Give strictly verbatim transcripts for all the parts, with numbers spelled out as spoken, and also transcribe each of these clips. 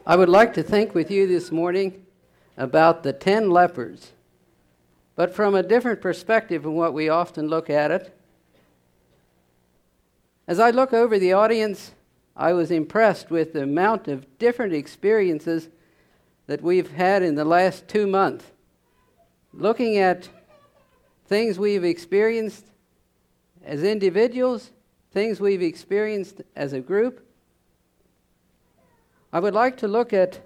I would like to think with you this morning about the ten lepers, but from a different perspective than what we often look at it. As I look over the audience, I was impressed with the amount of different experiences that we've had in the last two months. Looking at things we've experienced as individuals, things we've experienced as a group. I would like to look at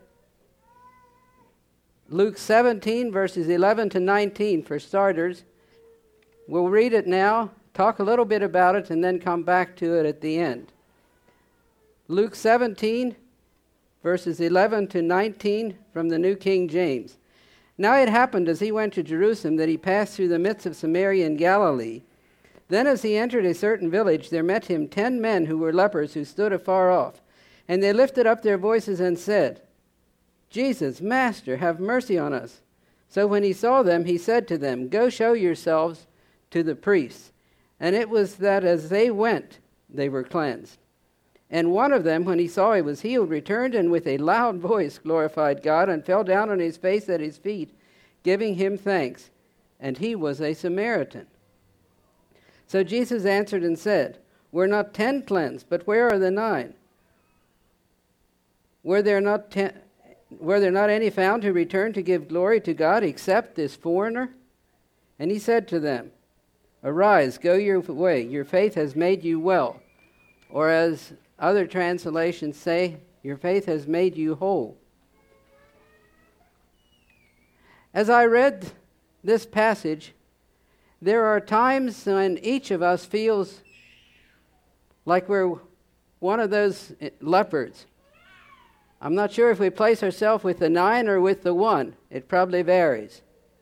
Luke seventeen, verses eleven to nineteen for starters. We'll read it now, talk a little bit about it, and then come back to it at the end. Luke seventeen, verses eleven to nineteen from the New King James. Now it happened as he went to Jerusalem that he passed through the midst of Samaria and Galilee. Then as he entered a certain village, there met him ten men who were lepers who stood afar off. And they lifted up their voices and said, Jesus, Master, have mercy on us. So when he saw them, he said to them, Go show yourselves to the priests. And it was that as they went, they were cleansed. And one of them, when he saw he was healed, returned and with a loud voice glorified God and fell down on his face at his feet, giving him thanks. And he was a Samaritan. So Jesus answered and said, Were not ten cleansed, but where are the nine? Were there not ten, were there not any found who returned to give glory to God except this foreigner? And he said to them, Arise, go your way, your faith has made you well. Or as other translations say, your faith has made you whole. As I read this passage, there are times when each of us feels like we're one of those lepers. I'm not sure if we place ourselves with the nine or with the one. It probably varies.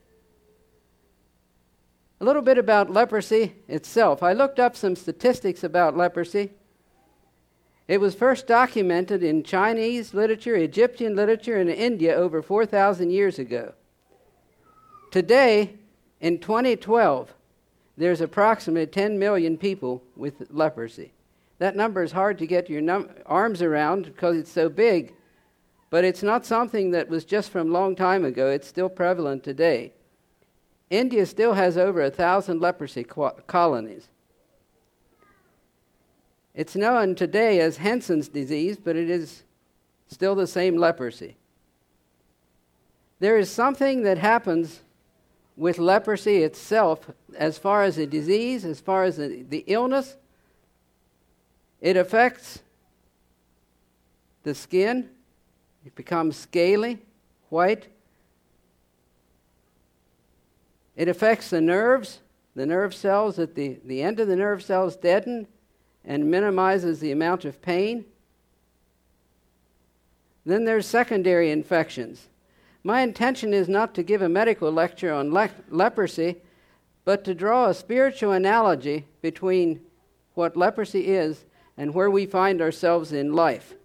A little bit about leprosy itself. I looked up some statistics about leprosy. It was first documented in Chinese literature, Egyptian literature, and India over four thousand years ago. Today, in twenty twelve, there's approximately ten million people with leprosy. That number is hard to get your num- arms around because it's so big. But it's not something that was just from a long time ago. It's still prevalent today. India still has over a thousand leprosy co- colonies. It's known today as Hansen's disease, but it is still the same leprosy. There is something that happens with leprosy itself as far as the disease, as far as the, the illness. It affects the skin. It becomes scaly, white. It affects the nerves. The nerve cells at the, the end of the nerve cells deaden and minimizes the amount of pain. Then there's secondary infections. My intention is not to give a medical lecture on le- leprosy, but to draw a spiritual analogy between what leprosy is and where we find ourselves in life.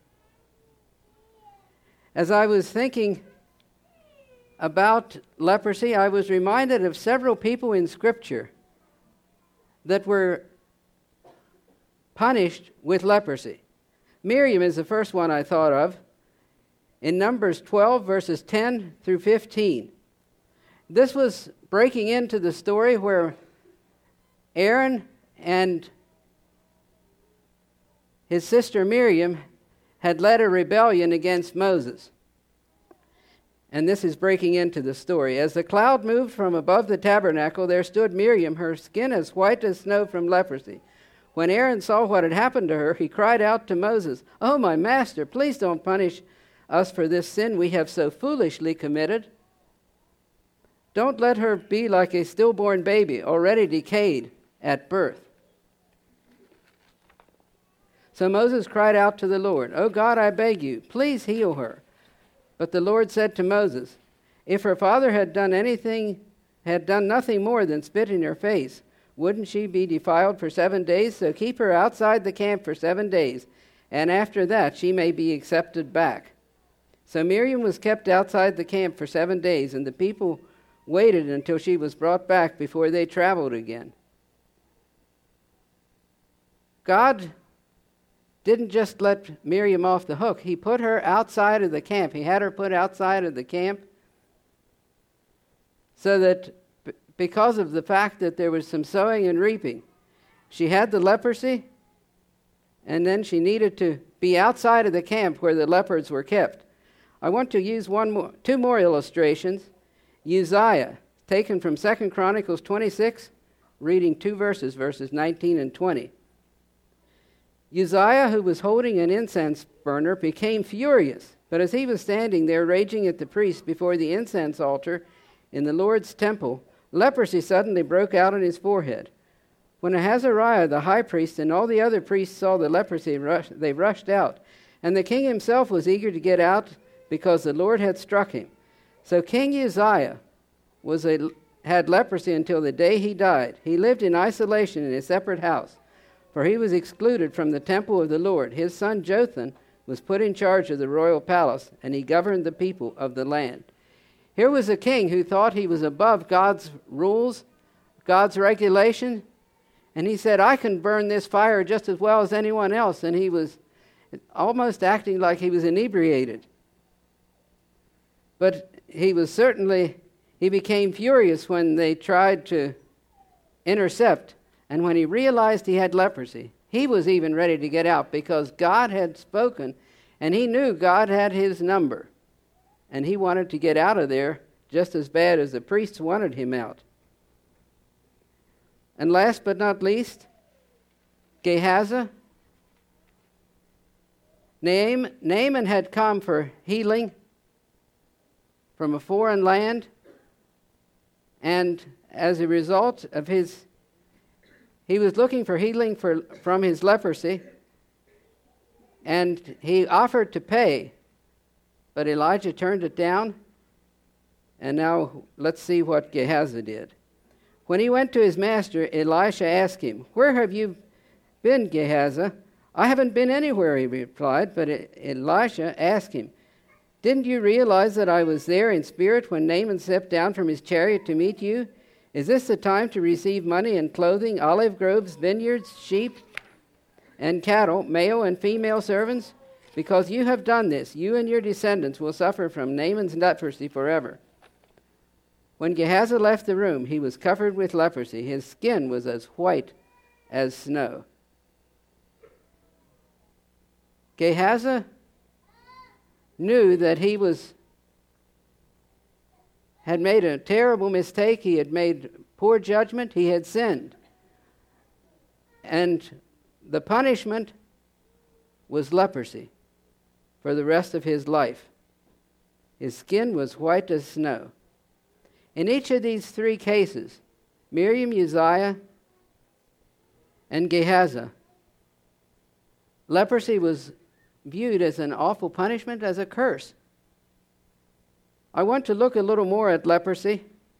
As I was thinking about leprosy, I was reminded of several people in Scripture that were punished with leprosy. Miriam is the first one I thought of. In Numbers twelve, verses ten through fifteen. This was breaking into the story where Aaron and his sister Miriam had led a rebellion against Moses. And this is breaking into the story. As the cloud moved from above the tabernacle, there stood Miriam, her skin as white as snow from leprosy. When Aaron saw what had happened to her, he cried out to Moses, Oh, my master, please don't punish us for this sin we have so foolishly committed. Don't let her be like a stillborn baby, already decayed at birth. So Moses cried out to the Lord, Oh God, I beg you, please heal her. But the Lord said to Moses, If her father had done anything, had done nothing more than spit in her face, wouldn't she be defiled for seven days? So keep her outside the camp for seven days, and after that she may be accepted back. So Miriam was kept outside the camp for seven days, and the people waited until she was brought back before they traveled again. God didn't just let Miriam off the hook. He put her outside of the camp. He had her put outside of the camp so that b- because of the fact that there was some sowing and reaping, she had the leprosy, and then she needed to be outside of the camp where the lepers were kept. I want to use one more, two more illustrations. Uzziah, taken from Second Chronicles twenty-six, reading two verses, verses nineteen and twenty. Uzziah, who was holding an incense burner, became furious, but as he was standing there raging at the priest before the incense altar in the Lord's temple, leprosy suddenly broke out on his forehead. When Ahazariah, the high priest, and all the other priests saw the leprosy, they rushed out, and the king himself was eager to get out because the Lord had struck him. So King Uzziah was a, had leprosy until the day he died. He lived in isolation in a separate house, for he was excluded from the temple of the Lord. His son Jotham was put in charge of the royal palace, and he governed the people of the land. Here was a king who thought he was above God's rules, God's regulation, and he said, I can burn this fire just as well as anyone else. And he was almost acting like he was inebriated. But he was certainly, he became furious when they tried to intercept. And when he realized he had leprosy, he was even ready to get out because God had spoken, and he knew God had his number. And he wanted to get out of there just as bad as the priests wanted him out. And last but not least, Gehazi. Naaman, Naaman had come for healing from a foreign land, and as a result of his, he was looking for healing for, from his leprosy, and he offered to pay, but Elijah turned it down. And now let's see what Gehazi did. When he went to his master, Elisha asked him, Where have you been, Gehazi? I haven't been anywhere, he replied. But Elisha asked him, Didn't you realize that I was there in spirit when Naaman stepped down from his chariot to meet you? Is this the time to receive money and clothing, olive groves, vineyards, sheep, and cattle, male and female servants? Because you have done this, you and your descendants will suffer from Naaman's leprosy forever. When Gehazi left the room, he was covered with leprosy. His skin was as white as snow. Gehazi knew that he was had made a terrible mistake. He had made poor judgment. He had sinned. And the punishment was leprosy for the rest of his life. His skin was white as snow. In each of these three cases, Miriam, Uzziah, and Gehazi, leprosy was viewed as an awful punishment, as a curse. I want to look a little more at leprosy.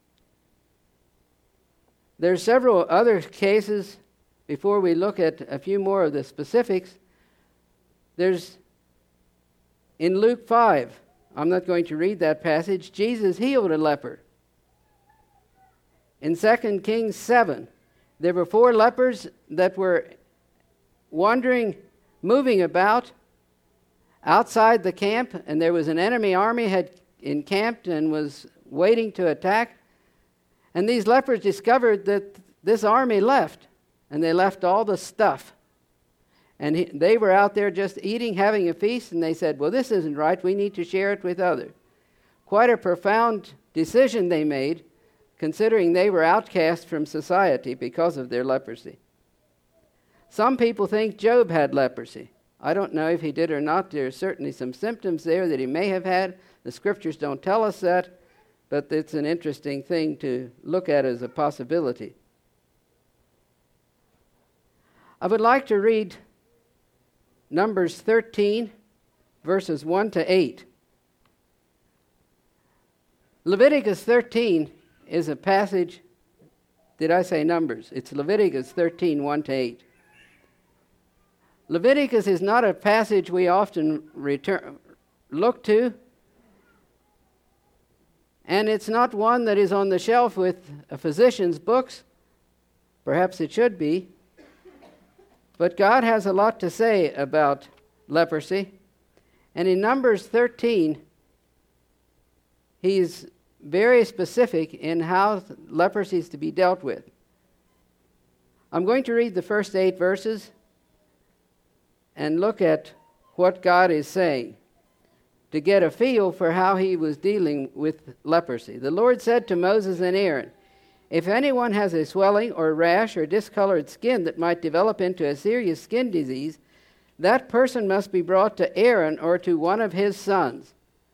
There are several other cases before we look at a few more of the specifics. There's in Luke five, I'm not going to read that passage, Jesus healed a leper. In Second Kings seven, there were four lepers that were wandering, moving about outside the camp, and there was an enemy army had encamped and was waiting to attack. And these lepers discovered that this army left, and they left all the stuff. And he, they were out there just eating, having a feast, and they said, well, this isn't right. We need to share it with others. Quite a profound decision they made, considering they were outcast from society because of their leprosy. Some people think Job had leprosy. I don't know if he did or not. There are certainly some symptoms there that he may have had. The scriptures don't tell us that, but it's an interesting thing to look at as a possibility. I would like to read Numbers thirteen, verses one to eight. Leviticus thirteen is a passage, did I say Numbers? It's Leviticus thirteen, one to eight. Leviticus is not a passage we often return, look to, and it's not one that is on the shelf with a physician's books. Perhaps it should be. But God has a lot to say about leprosy. And in Numbers thirteen, he's very specific in how leprosy is to be dealt with. I'm going to read the first eight verses and look at what God is saying to get a feel for how he was dealing with leprosy. The Lord said to Moses and Aaron, "If anyone has a swelling or rash or discolored skin that might develop into a serious skin disease, that person must be brought to Aaron or to one of his sons.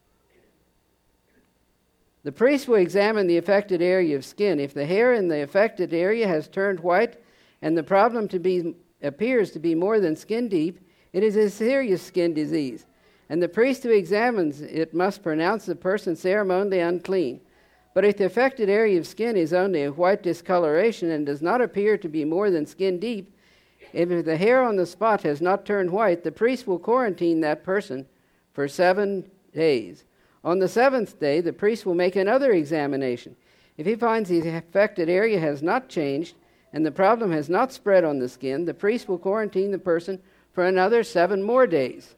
The priest will examine the affected area of skin. If the hair in the affected area has turned white and the problem to be appears to be more than skin deep, it is a serious skin disease, and the priest who examines it must pronounce the person ceremonially unclean. But if the affected area of skin is only a white discoloration and does not appear to be more than skin deep, if the hair on the spot has not turned white, the priest will quarantine that person for seven days. On the seventh day, the priest will make another examination. If he finds the affected area has not changed and the problem has not spread on the skin, the priest will quarantine the person for another seven more days.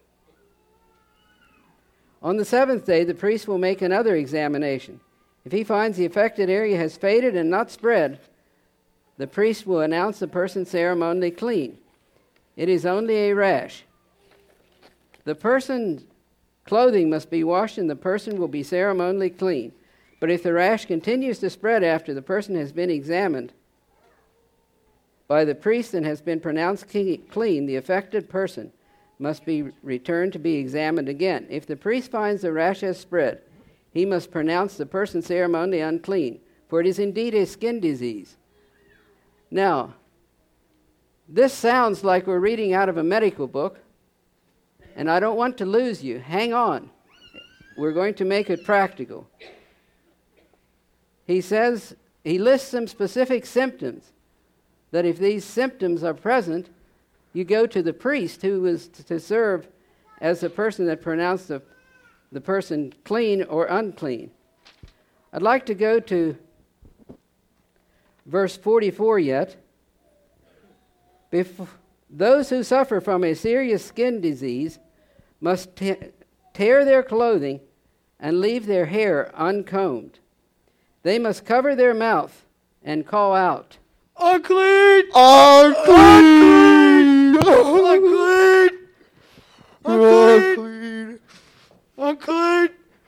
On the seventh day, the priest will make another examination. If he finds the affected area has faded and not spread, the priest will announce the person ceremonially clean. It is only a rash. The person's clothing must be washed and the person will be ceremonially clean. But if the rash continues to spread after the person has been examined by the priest and has been pronounced clean, the affected person must be returned to be examined again. If the priest finds the rash has spread, he must pronounce the person ceremonially unclean, for it is indeed a skin disease. Now, this sounds like we're reading out of a medical book, and I don't want to lose you. Hang on. We're going to make it practical. He says, he lists some specific symptoms, that if these symptoms are present, you go to the priest who was to serve as the person that pronounced the, the person clean or unclean. I'd like to go to verse forty-four yet. Bef- those who suffer from a serious skin disease must te- tear their clothing and leave their hair uncombed. They must cover their mouth and call out, "Unclean! Unclean! Unclean! Unclean! Unclean!"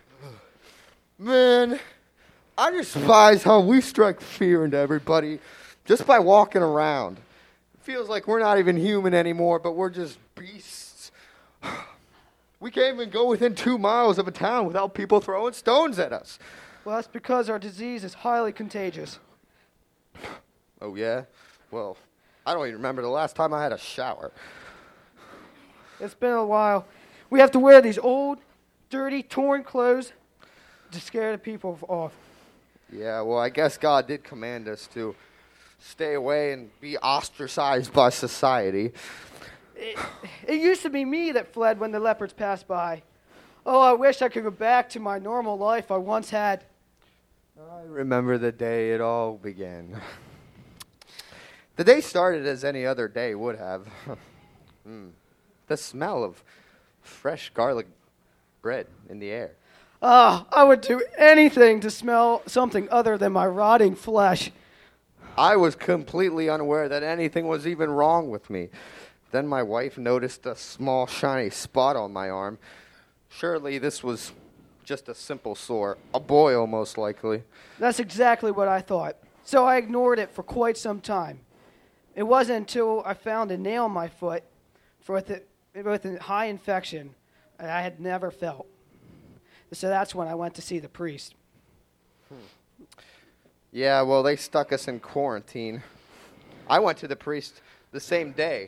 Man, I despise how we strike fear into everybody just by walking around. It feels like we're not even human anymore, but we're just beasts. We can't even go within two miles of a town without people throwing stones at us. Well, that's because our disease is highly contagious. Oh, yeah? Well, I don't even remember the last time I had a shower. It's been a while. We have to wear these old, dirty, torn clothes to scare the people off. Yeah, well, I guess God did command us to stay away and be ostracized by society. It, it used to be me that fled when the leopards passed by. Oh, I wish I could go back to my normal life I once had. I remember the day it all began. The day started as any other day would have. mm. The smell of fresh garlic bread in the air. Ah, I would do anything to smell something other than my rotting flesh. I was completely unaware that anything was even wrong with me. Then my wife noticed a small shiny spot on my arm. Surely this was just a simple sore, a boil most likely. That's exactly what I thought. So I ignored it for quite some time. It wasn't until I found a nail in my foot for with, it, with a high infection that I had never felt. So that's when I went to see the priest. Hmm. Yeah, well, they stuck us in quarantine. I went to the priest the same day.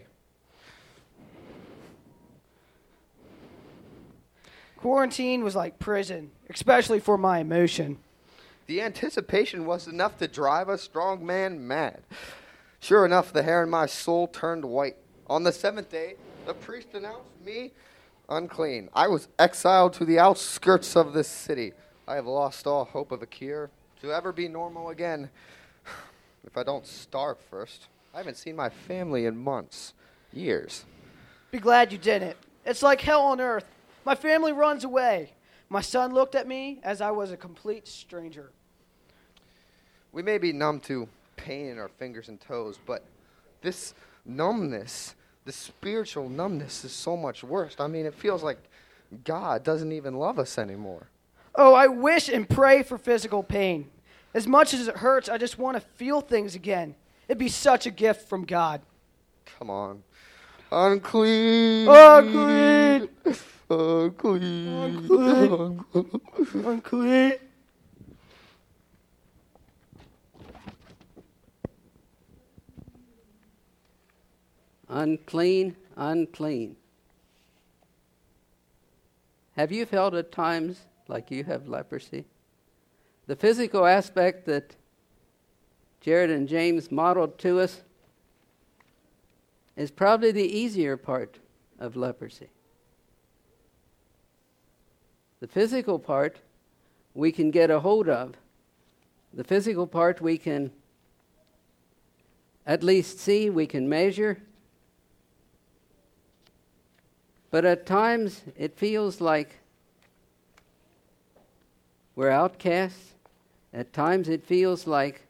Quarantine was like prison, especially for my emotion. The anticipation was enough to drive a strong man mad. Sure enough, the hair in my soul turned white. On the seventh day, the priest announced me unclean. I was exiled to the outskirts of this city. I have lost all hope of a cure to ever be normal again. If I don't starve first. I haven't seen my family in months. Years. Be glad you didn't. It's like hell on earth. My family runs away. My son looked at me as I was a complete stranger. We may be numb to pain in our fingers and toes, but this numbness, the spiritual numbness, is so much worse. I mean, it feels like God doesn't even love us anymore. Oh, I wish and pray for physical pain. As much as it hurts, I just want to feel things again. It'd be such a gift from God. Come on. Unclean. Unclean. Unclean. Unclean. Unclean. Unclean, unclean. Have you felt at times like you have leprosy? The physical aspect that Jared and James modeled to us is probably the easier part of leprosy. The physical part we can get a hold of. The physical part we can at least see, we can measure. But at times it feels like we're outcasts. At times it feels like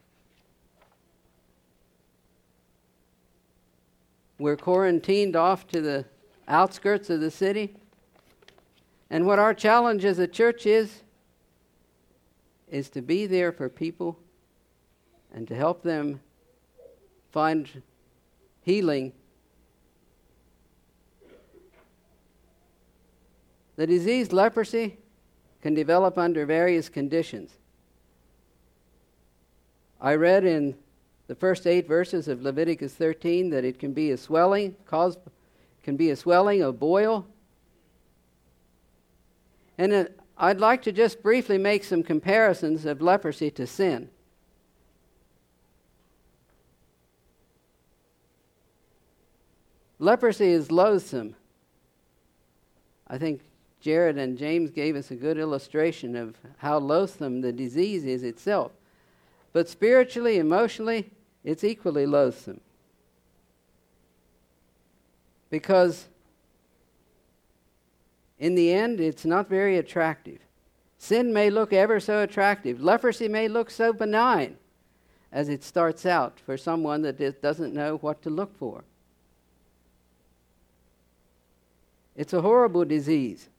we're quarantined off to the outskirts of the city. And what our challenge as a church is, is to be there for people and to help them find healing. The disease leprosy can develop under various conditions. I read in the first eight verses of Leviticus thirteen that it can be a swelling, cause, can be a swelling, a boil. And uh, I'd like to just briefly make some comparisons of leprosy to sin. Leprosy is loathsome. I think Jared and James gave us a good illustration of how loathsome the disease is itself. But spiritually, emotionally, it's equally loathsome. Because in the end, it's not very attractive. Sin may look ever so attractive. Leprosy may look so benign as it starts out for someone that doesn't know what to look for. It's a horrible disease.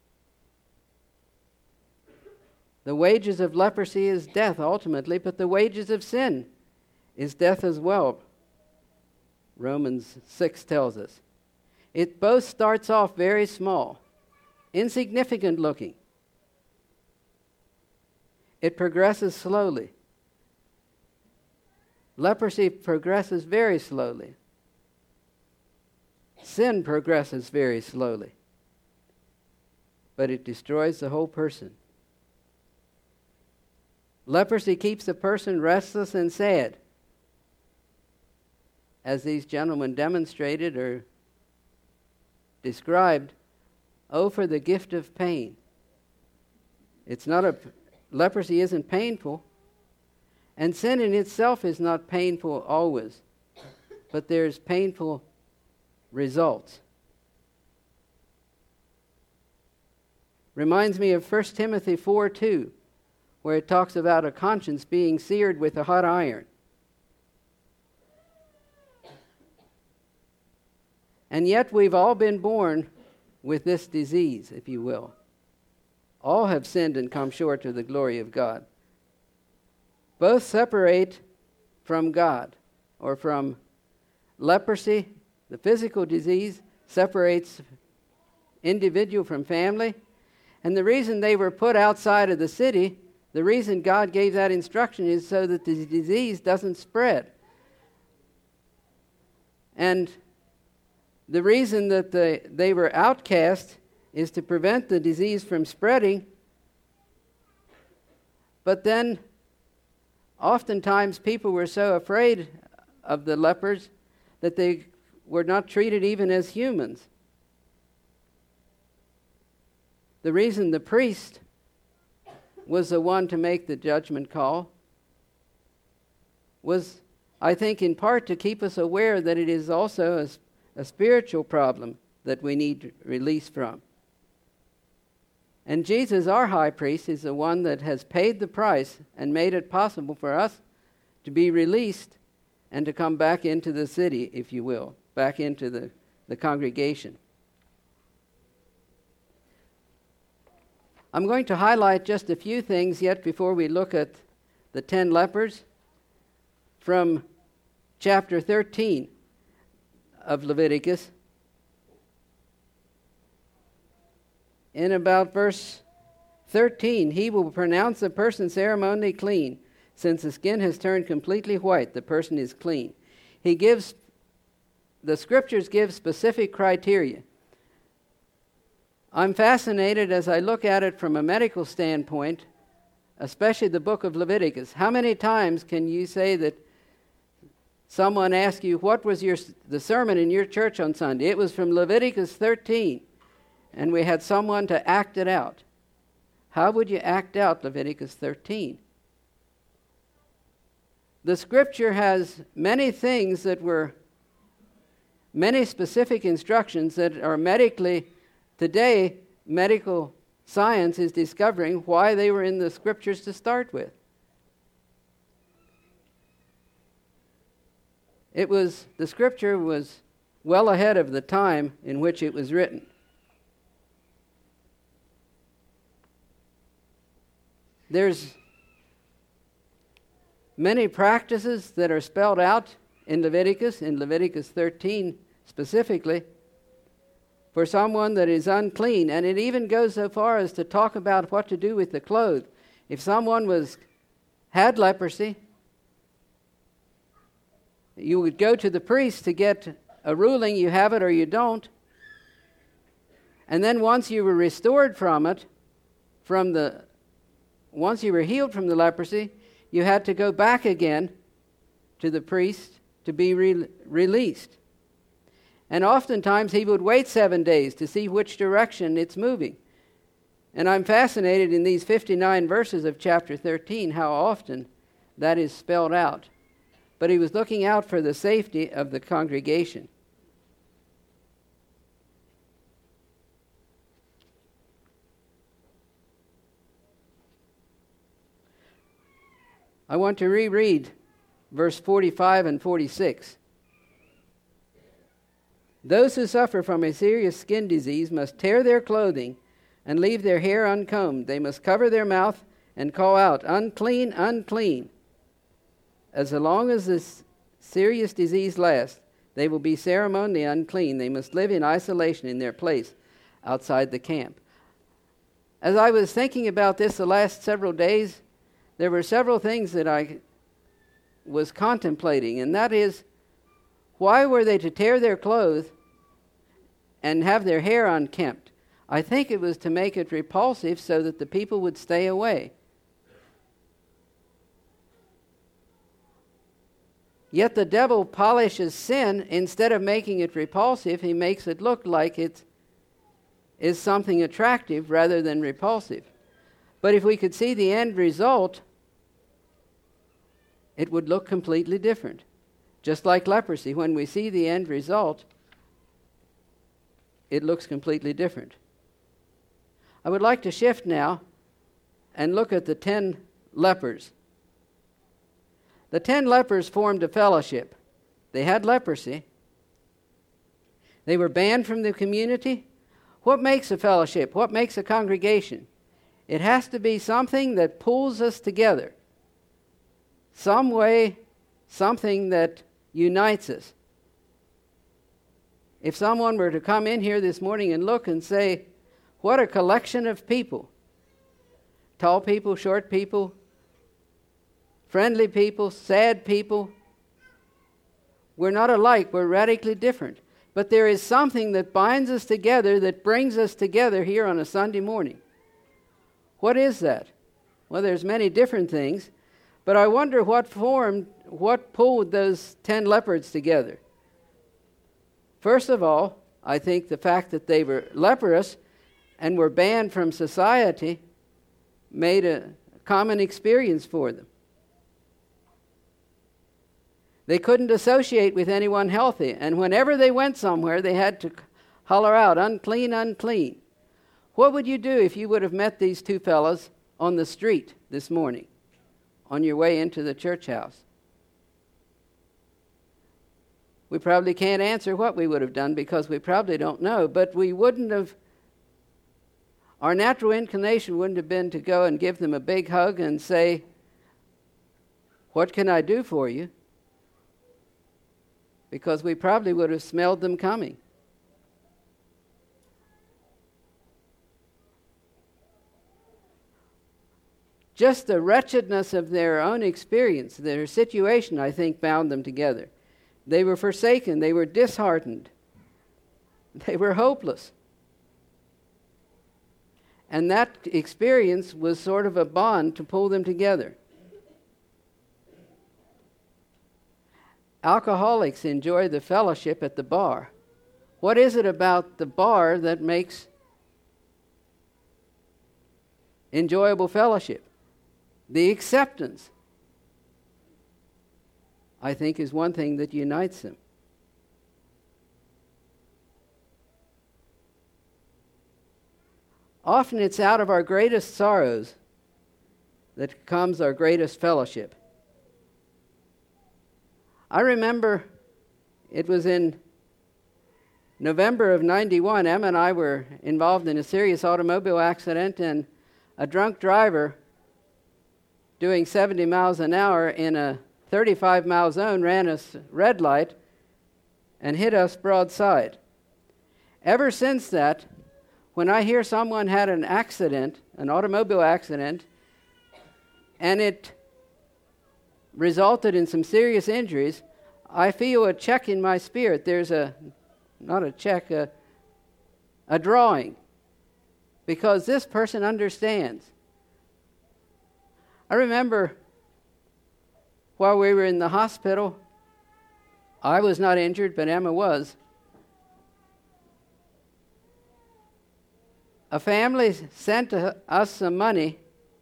The wages of leprosy is death ultimately, but the wages of sin is death as well. Romans six tells us. It both starts off very small, insignificant looking. It progresses slowly. Leprosy progresses very slowly. Sin progresses very slowly. But it destroys the whole person. Leprosy keeps a person restless and sad, as these gentlemen demonstrated or described. Oh, for the gift of pain. It's not a leprosy isn't painful, and sin in itself is not painful always, but there's painful results. Reminds me of First Timothy four two, where it talks about a conscience being seared with a hot iron. And yet we've all been born with this disease, if you will. All have sinned and come short of the glory of God. Both separate from God, or from leprosy. The physical disease separates individual from family. And the reason they were put outside of the city, the reason God gave that instruction is so that the disease doesn't spread. And the reason that they, they were outcast is to prevent the disease from spreading. But then, oftentimes people were so afraid of the lepers that they were not treated even as humans. The reason the priest was the one to make the judgment call was, I think, in part to keep us aware that it is also, as, a spiritual problem that we need release from. And Jesus, our high priest, is the one that has paid the price and made it possible for us to be released and to come back into the city, if you will, back into the, the congregation. I'm going to highlight just a few things yet before we look at the ten lepers from chapter thirteen of Leviticus. In about verse thirteen, he will pronounce the person ceremonially clean. Since the skin has turned completely white, the person is clean. He gives, the scriptures give specific criteria. I'm fascinated as I look at it from a medical standpoint, especially the book of Leviticus. How many times can you say that someone asks you, what was your the sermon in your church on Sunday? It was from Leviticus thirteen, and we had someone to act it out. How would you act out Leviticus thirteen? The scripture has many things that were, many specific instructions that are medically, today, medical science is discovering why they were in the scriptures to start with. It was, the scripture was well ahead of the time in which it was written. There's many practices that are spelled out in Leviticus, in Leviticus thirteen specifically, for someone that is unclean. And it even goes so far as to talk about what to do with the clothes. If someone was had leprosy, you would go to the priest to get a ruling, you have it or you don't. And then once you were restored from it, from the once you were healed from the leprosy, you had to go back again to the priest to be re- released. And oftentimes he would wait seven days to see which direction it's moving. And I'm fascinated in these fifty-nine verses of chapter thirteen how often that is spelled out. But he was looking out for the safety of the congregation. I want to reread verse forty-five and forty-six. Those who suffer from a serious skin disease must tear their clothing and leave their hair uncombed. They must cover their mouth and call out, unclean, unclean. As long as this serious disease lasts, they will be ceremonially unclean. They must live in isolation in their place outside the camp. As I was thinking about this the last several days, there were several things that I was contemplating, and that is, why were they to tear their clothes and have their hair unkempt? I think it was to make it repulsive so that the people would stay away. Yet the devil polishes sin. Instead of making it repulsive, he makes it look like it is something attractive rather than repulsive. But if we could see the end result, it would look completely different. Just like leprosy, when we see the end result, it looks completely different. I would like to shift now and look at the ten lepers. The ten lepers formed a fellowship. They had leprosy. They were banned from the community. What makes a fellowship? What makes a congregation? It has to be something that pulls us together. Some way, something that unites us. If someone were to come in here this morning and look and say, what a collection of people. Tall people, short people, friendly people, sad people. We're not alike, we're radically different. But there is something that binds us together, that brings us together here on a Sunday morning. What is that? Well, there's many different things, but I wonder what formed, what pulled those ten lepers together. First of all, I think the fact that they were leprous and were banned from society made a common experience for them. They couldn't associate with anyone healthy. And whenever they went somewhere, they had to holler out, unclean, unclean. What would you do if you would have met these two fellows on the street this morning on your way into the church house? We probably can't answer what we would have done because we probably don't know, but we wouldn't have, our natural inclination wouldn't have been to go and give them a big hug and say, "What can I do for you?" Because we probably would have smelled them coming. Just the wretchedness of their own experience, their situation, I think, bound them together. They were forsaken. They were disheartened. They were hopeless. And that experience was sort of a bond to pull them together. Alcoholics enjoy the fellowship at the bar. What is it about the bar that makes enjoyable fellowship? The acceptance, I think, is one thing that unites them. Often it's out of our greatest sorrows that comes our greatest fellowship. I remember it was in November of ninety-one, Emma and I were involved in a serious automobile accident, and a drunk driver doing seventy miles an hour in a thirty-five mile zone ran a red light and hit us broadside. Ever since that, when I hear someone had an accident, an automobile accident, and it resulted in some serious injuries, I feel a check in my spirit. There's a, not a check, a, a drawing, because this person understands. I remember while we were in the hospital, I was not injured, but Emma was. A family sent us some money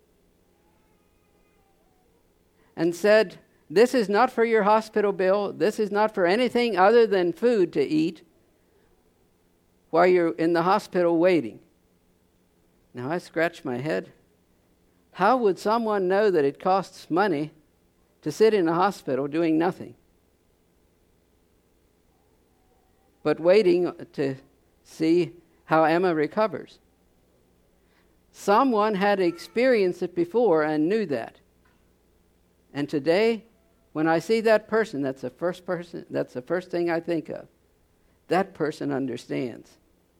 and said, "This is not for your hospital bill. This is not for anything other than food to eat while you're in the hospital waiting." Now I scratch my head. How would someone know that it costs money to sit in a hospital doing nothing but waiting to see how Emma recovers? Someone had experienced it before and knew that. And today, when I see that person, that's the first person, that's the first thing I think of. That person understands.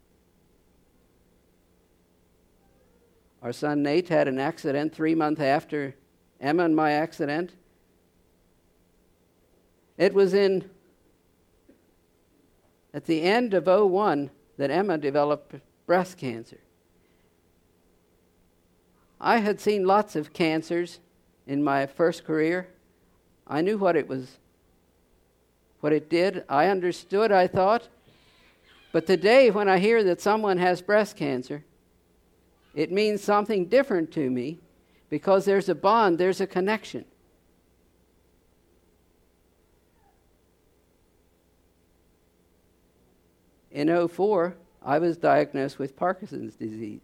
Our son Nate had an accident three months after Emma and my accident. It was in, at the end of oh one that Emma developed breast cancer. I had seen lots of cancers in my first career. I knew what it was, what it did. I understood, I thought. But today, when I hear that someone has breast cancer, it means something different to me because there's a bond, there's a connection. In oh four, I was diagnosed with Parkinson's disease.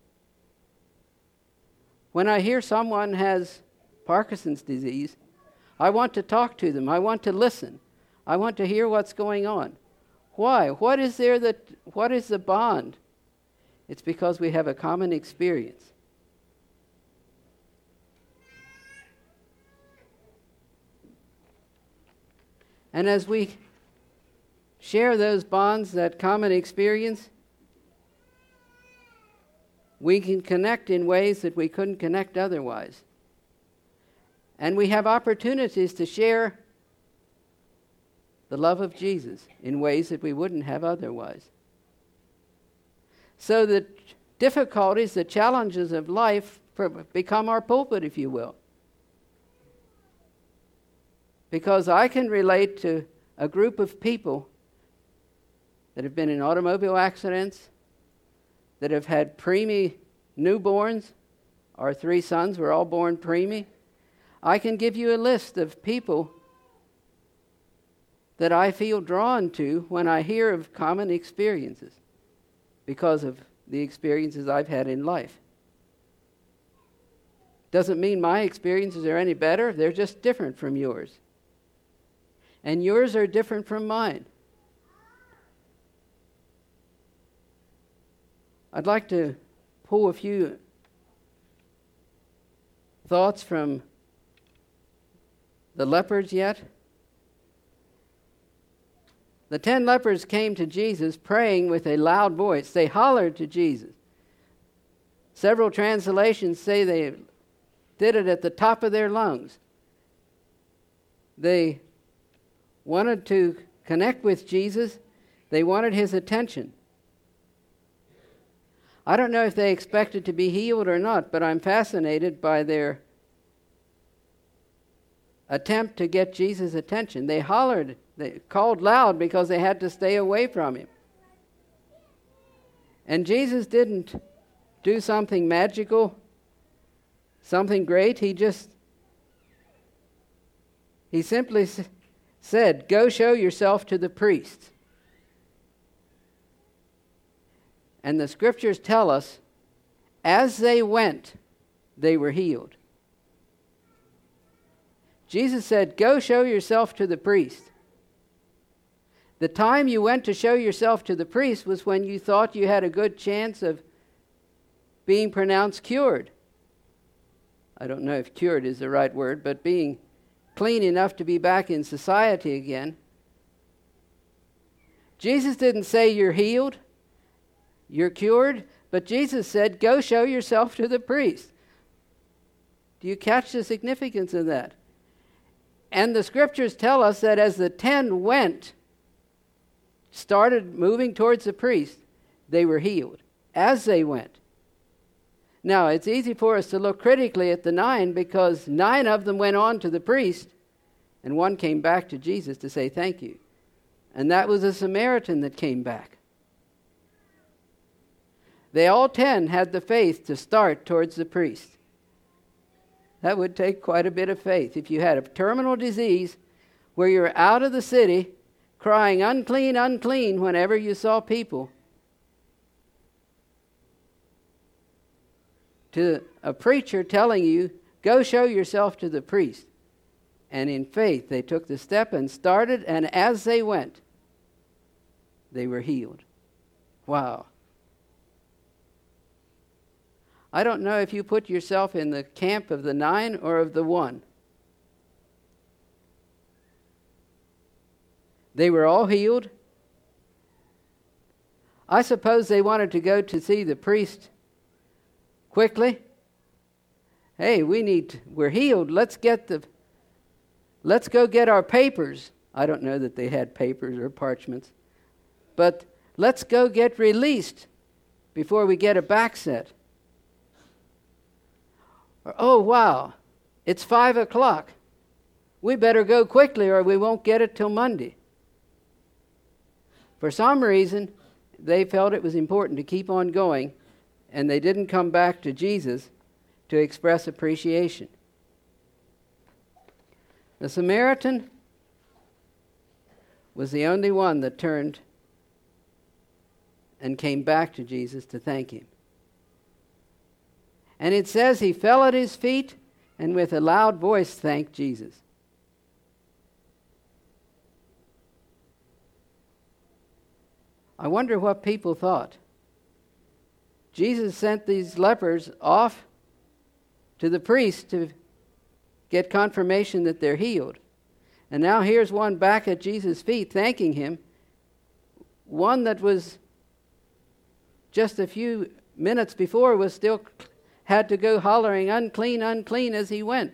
When I hear someone has Parkinson's disease, I want to talk to them. I want to listen. I want to hear what's going on. Why? What is there that, what is the bond? It's because we have a common experience. And as we share those bonds, that common experience, we can connect in ways that we couldn't connect otherwise. And we have opportunities to share the love of Jesus in ways that we wouldn't have otherwise. So the difficulties, the challenges of life become our pulpit, if you will. Because I can relate to a group of people that have been in automobile accidents, that have had preemie newborns. Our three sons were all born preemie. I can give you a list of people that I feel drawn to when I hear of common experiences because of the experiences I've had in life. Doesn't mean my experiences are any better. They're just different from yours. And yours are different from mine. I'd like to pull a few thoughts from the lepers yet. The ten lepers came to Jesus praying with a loud voice. They hollered to Jesus. Several translations say they did it at the top of their lungs. They wanted to connect with Jesus. They wanted his attention. I don't know if they expected to be healed or not, but I'm fascinated by their attempt to get Jesus' attention. They hollered, they called loud because they had to stay away from him. And Jesus didn't do something magical, something great. He just, he simply s- said, "Go show yourself to the priests." And the scriptures tell us, as they went, they were healed. Jesus said, "Go show yourself to the priest." The time you went to show yourself to the priest was when you thought you had a good chance of being pronounced cured. I don't know if cured is the right word, but being clean enough to be back in society again. Jesus didn't say you're healed, you're cured, but Jesus said, "Go show yourself to the priest." Do you catch the significance of that? And the scriptures tell us that as the ten went, started moving towards the priest, they were healed as they went. Now, it's easy for us to look critically at the nine because nine of them went on to the priest and one came back to Jesus to say thank you. And that was a Samaritan that came back. They all ten had the faith to start towards the priest. That would take quite a bit of faith. If you had a terminal disease where you're out of the city crying, "Unclean, unclean," whenever you saw people, to a preacher telling you, "Go show yourself to the priest." And in faith, they took the step and started, and as they went, they were healed. Wow. I don't know if you put yourself in the camp of the nine or of the one. They were all healed. I suppose they wanted to go to see the priest quickly. Hey, we need, to, we're healed. Let's get the, let's go get our papers. I don't know that they had papers or parchments, but let's go get released before we get a back set. Or, oh, wow, it's five o'clock. We better go quickly or we won't get it till Monday. For some reason, they felt it was important to keep on going, and they didn't come back to Jesus to express appreciation. The Samaritan was the only one that turned and came back to Jesus to thank him. And it says he fell at his feet and with a loud voice thanked Jesus. I wonder what people thought. Jesus sent these lepers off to the priest to get confirmation that they're healed. And now here's one back at Jesus' feet thanking him. One that was just a few minutes before was still had to go hollering, "Unclean, unclean," as he went.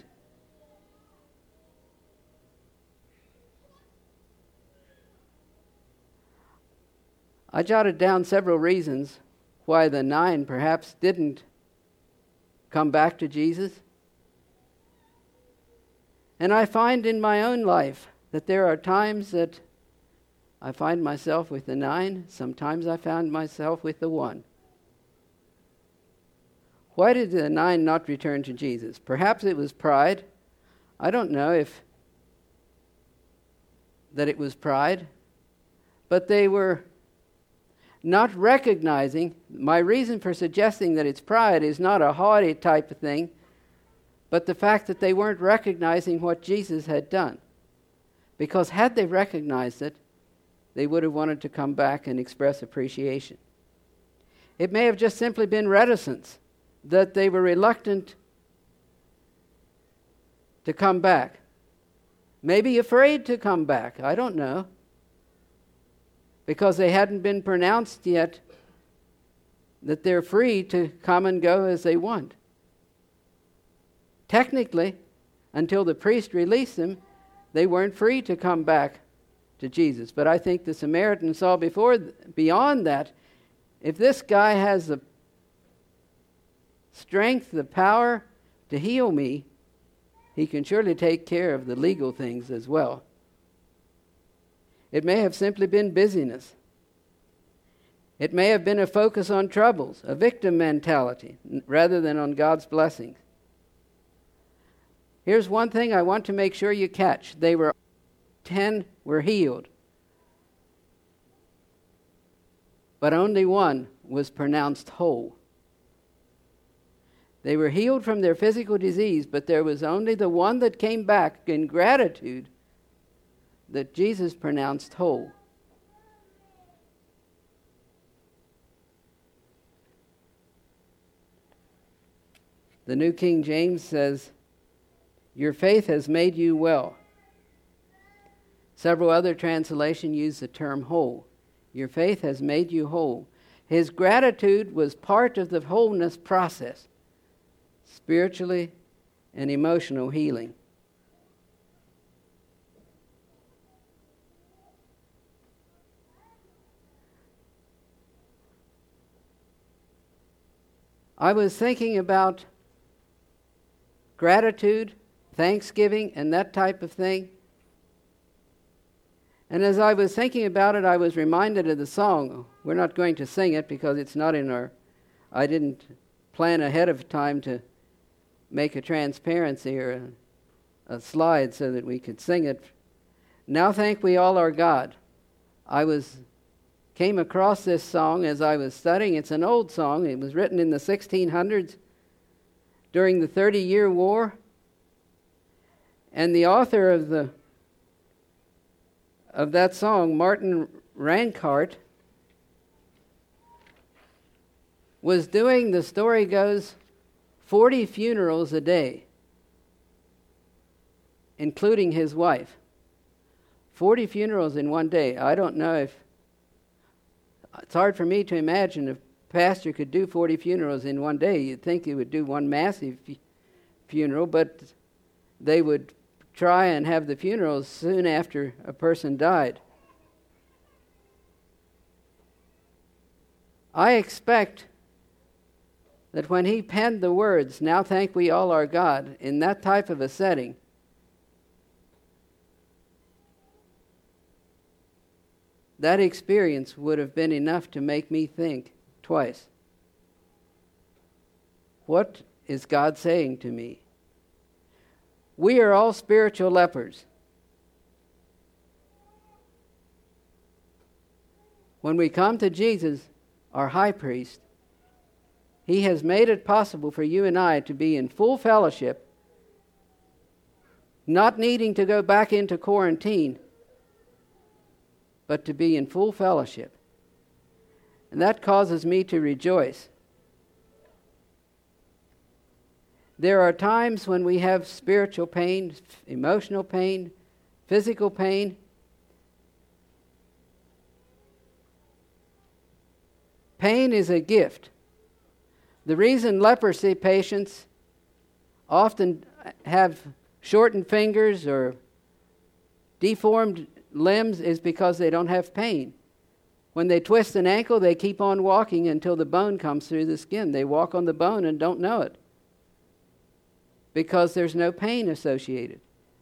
I jotted down several reasons why the nine perhaps didn't come back to Jesus. And I find in my own life that there are times that I find myself with the nine, sometimes I found myself with the one. Why did the nine not return to Jesus? Perhaps it was pride. I don't know if that it was pride, but they were not recognizing. My reason for suggesting that it's pride is not a haughty type of thing, but the fact that they weren't recognizing what Jesus had done. Because had they recognized it, they would have wanted to come back and express appreciation. It may have just simply been reticence, that they were reluctant to come back. Maybe afraid to come back, I don't know. Because they hadn't been pronounced yet that they're free to come and go as they want. Technically, until the priest released them, they weren't free to come back to Jesus. But I think the Samaritan saw before, beyond that, if this guy has the strength, the power to heal me, he can surely take care of the legal things as well. It may have simply been busyness. It may have been a focus on troubles, a victim mentality, rather than on God's blessings. Here's one thing I want to make sure you catch. They were, ten were healed. But only one was pronounced whole. They were healed from their physical disease, but there was only the one that came back in gratitude that Jesus pronounced whole. The New King James says, "Your faith has made you well." Several other translations use the term whole. Your faith has made you whole. His gratitude was part of the wholeness process, spiritually and emotional healing. I was thinking about gratitude, thanksgiving, and that type of thing. And as I was thinking about it, I was reminded of the song. We're not going to sing it because it's not in our... I didn't plan ahead of time to make a transparency or a, a slide so that we could sing it. Now thank we all our God. I was... came across this song as I was studying. It's an old song. It was written in the sixteen hundreds during the thirty-year war. And the author of the of that song, Martin Rancart, was doing, the story goes, forty funerals a day, including his wife. forty funerals in one day. I don't know if... It's hard for me to imagine if a pastor could do forty funerals in one day. You'd think he would do one massive f- funeral, but they would try and have the funerals soon after a person died. I expect that when he penned the words, "Now thank we all our God," in that type of a setting, that experience would have been enough to make me think twice. What is God saying to me? We are all spiritual lepers. When we come to Jesus, our high priest, he has made it possible for you and I to be in full fellowship, not needing to go back into quarantine, but to be in full fellowship. And that causes me to rejoice. There are times when we have spiritual pain, emotional pain, physical pain. Pain is a gift. The reason leprosy patients often have shortened fingers or deformed limbs is because they don't have pain. When they twist an ankle, they keep on walking until the bone comes through the skin. They walk on the bone and don't know it because there's no pain associated.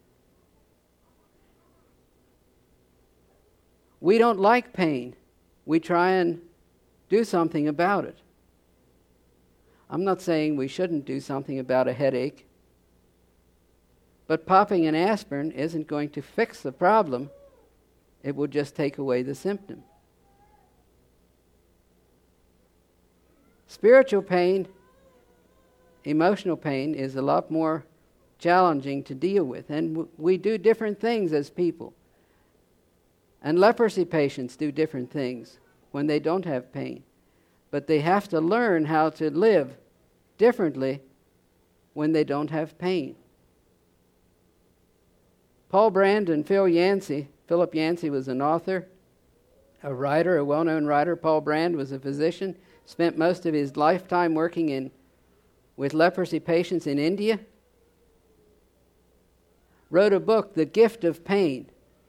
We don't like pain. We try and do something about it. I'm not saying we shouldn't do something about a headache, but popping an aspirin isn't going to fix the problem. It will just take away the symptom. Spiritual pain, emotional pain, is a lot more challenging to deal with. And w- we do different things as people. And leprosy patients do different things when they don't have pain. But they have to learn how to live differently when they don't have pain. Paul Brand and Phil Yancey, Philip Yancey was an author, a writer, a well-known writer. Paul Brand was a physician, spent most of his lifetime working in with leprosy patients in India. Wrote a book, The Gift of Pain.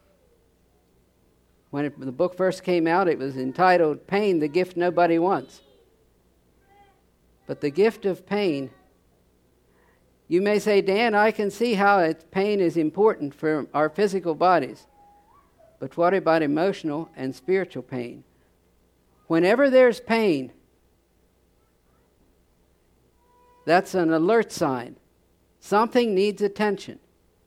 When it, the book first came out, it was entitled Pain, the Gift Nobody Wants. But the gift of pain, you may say, Dan, I can see how it, pain is important for our physical bodies. But what about emotional and spiritual pain? Whenever there's pain, that's an alert sign. Something needs attention.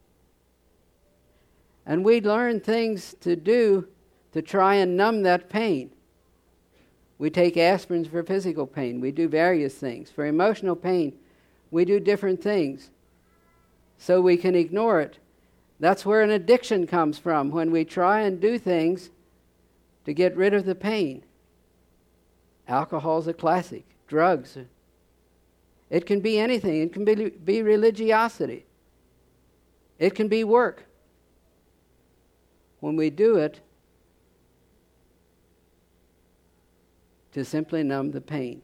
And we learn things to do to try and numb that pain. We take aspirins for physical pain. We do various things. For emotional pain, we do different things so we can ignore it. That's where an addiction comes from, when we try and do things to get rid of the pain. Alcohol's a classic. Drugs. It can be anything. It can be, be religiosity. It can be work. When we do it to simply numb the pain.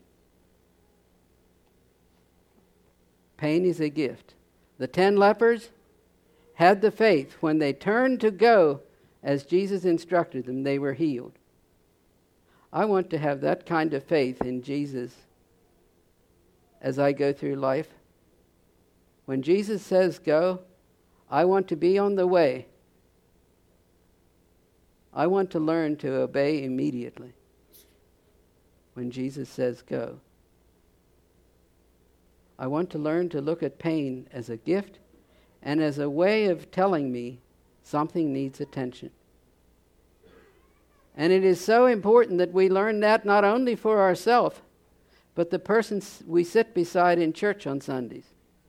Pain is a gift. The ten lepers had the faith. When they turned to go as Jesus instructed them, they were healed. I want to have that kind of faith in Jesus as I go through life. When Jesus says go, I want to be on the way. I want to learn to obey immediately when Jesus says go. I want to learn to look at pain as a gift and as a way of telling me something needs attention. And it is so important that we learn that not only for ourselves, but the person we sit beside in church on Sundays.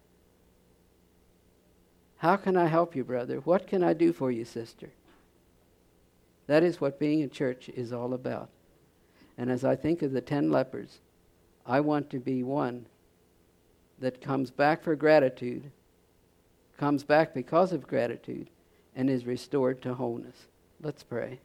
How can I help you, brother? What can I do for you, sister? That is what being in church is all about. And as I think of the ten lepers, I want to be one that comes back for gratitude, comes back because of gratitude, and is restored to wholeness. Let's pray.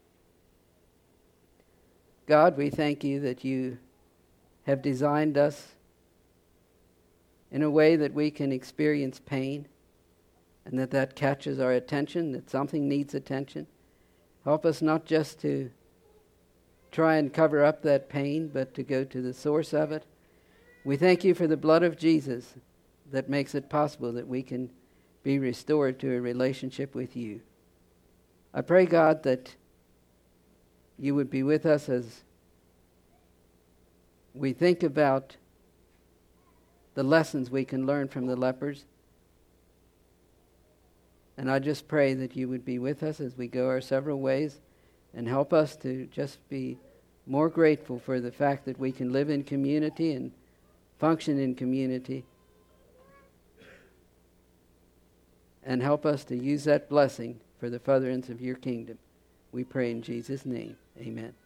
God, we thank you that you have designed us in a way that we can experience pain, and that that catches our attention, that something needs attention. Help us not just to try and cover up that pain, but to go to the source of it. We thank you for the blood of Jesus that makes it possible that we can be restored to a relationship with you. I pray, God, that you would be with us as we think about the lessons we can learn from the lepers. And I just pray that you would be with us as we go our several ways and help us to just be more grateful for the fact that we can live in community and function in community. And help us to use that blessing for the furtherance of your kingdom. We pray in Jesus' name. Amen.